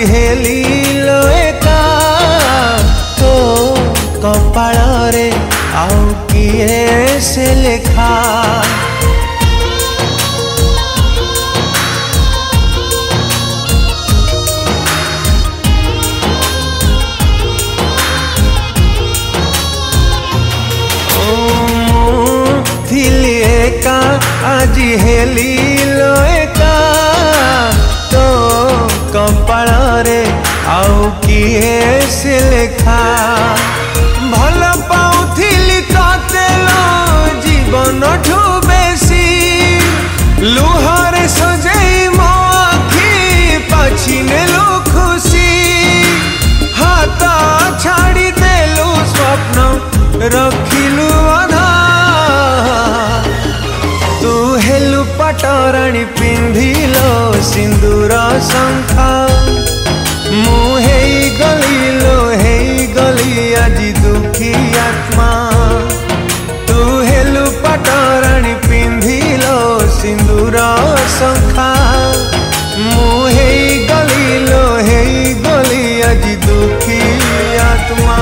Heli लो एका तो कपाल रे आउ किए से लेखा थिली एका आज हेली लो एका तो कपाल रे आउ किए से लेखा भल पाउथिली तते लो जीवन ठू बेसी लुहरे सजेई मो आखि पाछि नेलु खुशी हाथ छाड़ी देलु स्वप्न रखिलु अधा तू हेलु पटराणी पिंधिलो सिंदूर शंखा मु हेई गली आज दुखी आत्मा तू हेलु पटराणी पिंधिलो सिंदूर शंखा मु हेई गली आज दुखी आत्मा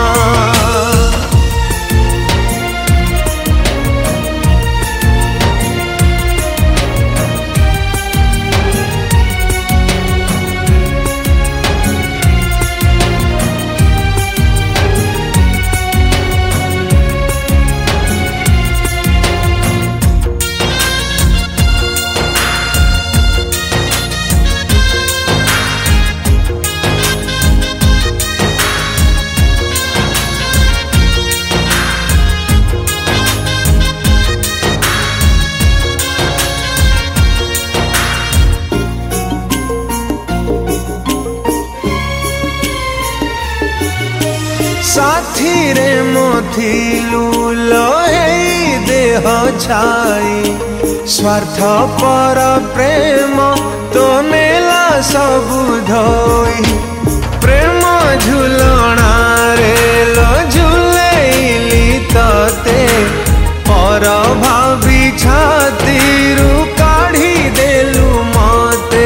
साथी रे मोथिलु लोहे देह छाई स्वार्थ पर प्रेम तो नेला सबु धोई प्रेम झुलना रे लो झुलेली तते पर भाभी छातीरु काढ़ी देलु मते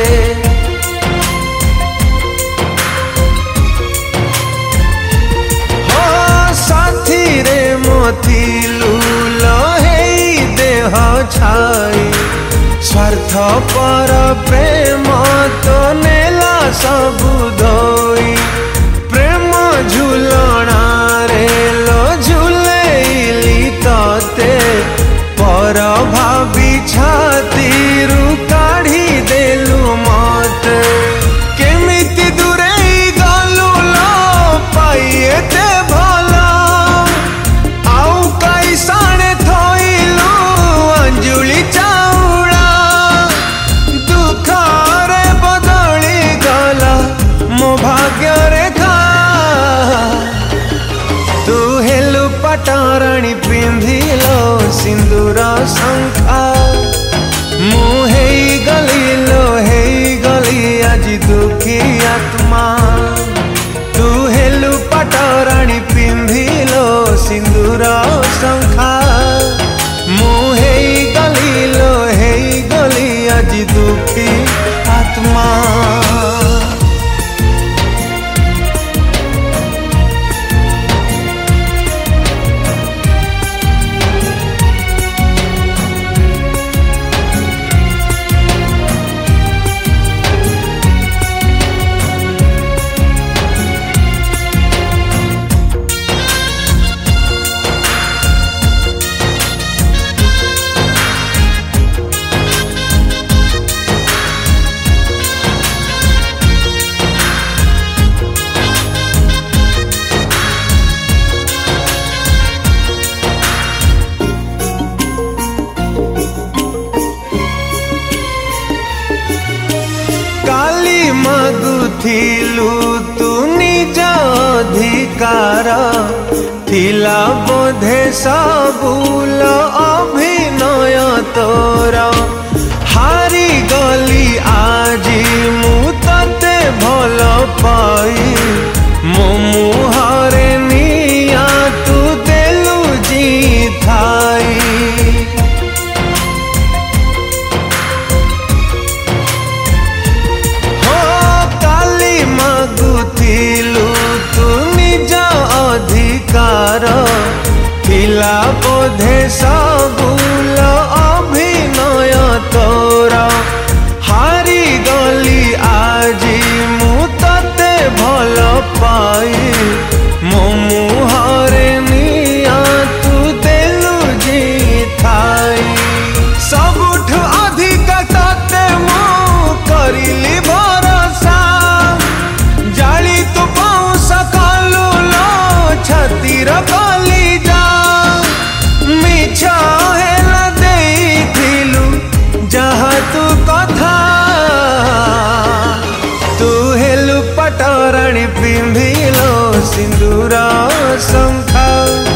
थिलु लोहे देह छाई स्वार्थ पर प्रेम तो नेला सबु धोई प्रेम झुलना रे लो झुलेली तते पर भाभी छातीरु काढ़ी देलु मते केमिति दूरेई गलु लो पाइएते साणे थोइलु अंजुली चाउड़ा दुख रे बदली गला मो भाग्य रेखा तू हेलु पटराणी पिंधिलो सिंदूर शंखा मु हेई गली आज दुखी आत्मा तू हेलु पटराणी पिंधिलो सिंदूर शंखा मु हेई गली आज दुखी आत्मा थिलु तू निज अधिकार थिला बोधे सबुल अभिनय तोर हारी गली आजी मु तते भल पाई मो मुहरे निया तू देलु जी थाई तू हेलु पटराणी पिंधिलो सिंदूर शंखा।